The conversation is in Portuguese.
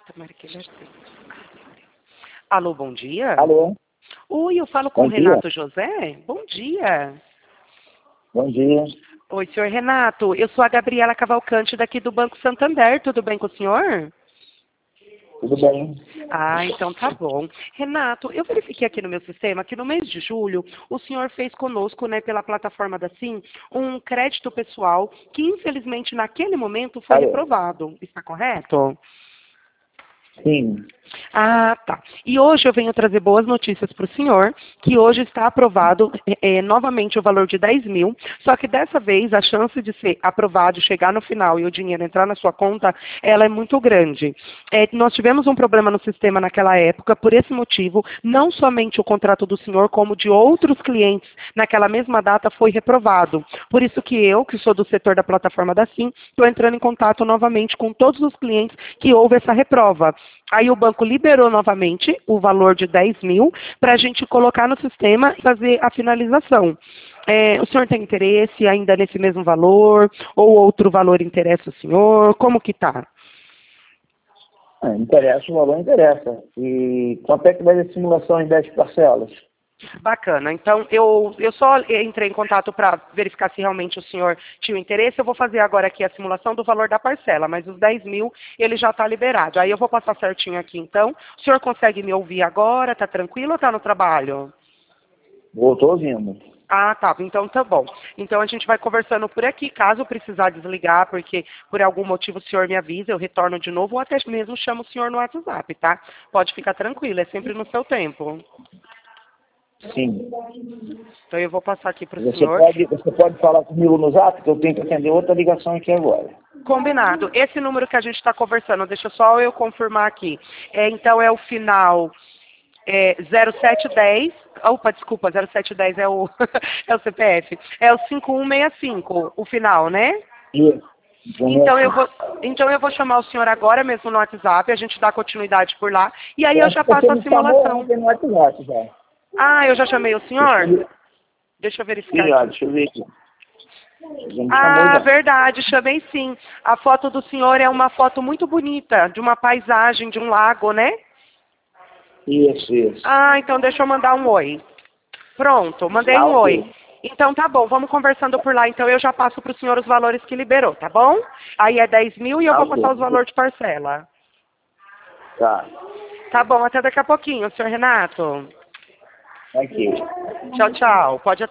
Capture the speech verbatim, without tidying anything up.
Tomara que ele aceite. Alô, bom dia. Alô? Oi, eu falo com Bom o dia. Renato José? Bom dia. Bom dia. Oi, senhor Renato. Eu sou a Gabriela Cavalcante daqui do Banco Santander. Tudo bem com o senhor? Tudo bem? Ah, então tá bom. Renato, eu verifiquei aqui no meu sistema que no mês de julho o senhor fez conosco, né, pela plataforma da Sim, um crédito pessoal que infelizmente naquele momento foi Alô? reprovado. Está correto? Sim. Ah, tá. E hoje eu venho trazer boas notícias para o senhor, que hoje está aprovado eh, novamente o valor de dez mil, só que dessa vez a chance de ser aprovado, chegar no final e o dinheiro entrar na sua conta, ela é muito grande. Eh, nós tivemos um problema no sistema naquela época, por esse motivo, não somente o contrato do senhor, como de outros clientes naquela mesma data foi reprovado. Por isso que eu, que sou do setor da plataforma da Sim, estou entrando em contato novamente com todos os clientes que houve essa reprova. Aí o banco liberou novamente o valor de dez mil para a gente colocar no sistema e fazer a finalização. É, o senhor tem interesse ainda nesse mesmo valor? Ou outro valor interessa o senhor? Como que está? É, interessa, o valor interessa. E quanto é que vai a simulação em dez parcelas? Bacana. Então, eu, eu só entrei em contato para verificar se realmente o senhor tinha interesse. Eu vou fazer agora aqui a simulação do valor da parcela, mas os dez mil, ele já está liberado. Aí eu vou passar certinho aqui, então. O senhor consegue me ouvir agora? Está tranquilo ou está no trabalho? Vou, tô ouvindo. Ah, tá. Então tá bom. Então a gente vai conversando por aqui. Caso precisar desligar, porque por algum motivo o senhor me avisa, eu retorno de novo ou até mesmo chamo o senhor no WhatsApp, tá? Pode ficar tranquilo, é sempre no seu tempo. Sim. Então eu vou passar aqui para o Você senhor. pode, você pode falar comigo no zap, que eu tenho que atender outra ligação aqui agora. Combinado. Esse número que a gente está conversando, deixa só eu confirmar aqui. É, então é o final é, zero sete um zero. Opa, desculpa, zero sete um zero é o, é o C P F. É o cinco um seis cinco, o final, né? Isso. Então eu vou, então eu vou chamar o senhor agora mesmo no WhatsApp, a gente dá continuidade por lá, e aí Eu eu acho já que você passo a me chamou simulação. ontem no WhatsApp já. Ah, eu já chamei o Deixa eu senhor? ver. Deixa eu verificar Sim, ó, aqui. deixa eu ver aqui. Já me chamou Ah, já. verdade, chamei sim. A foto do senhor é uma foto muito bonita, de uma paisagem, de um lago, né? Isso, isso. Ah, então deixa eu mandar um oi. Pronto, mandei Ah, um oi. ok. Então tá bom, vamos conversando por lá. Então eu já passo para o senhor os valores que liberou, tá bom? Aí é dez mil e eu Ah, vou passar os ok. valores de parcela. Tá. Tá bom, até daqui a pouquinho, senhor Renato. Aqui. Tchau, tchau. Pode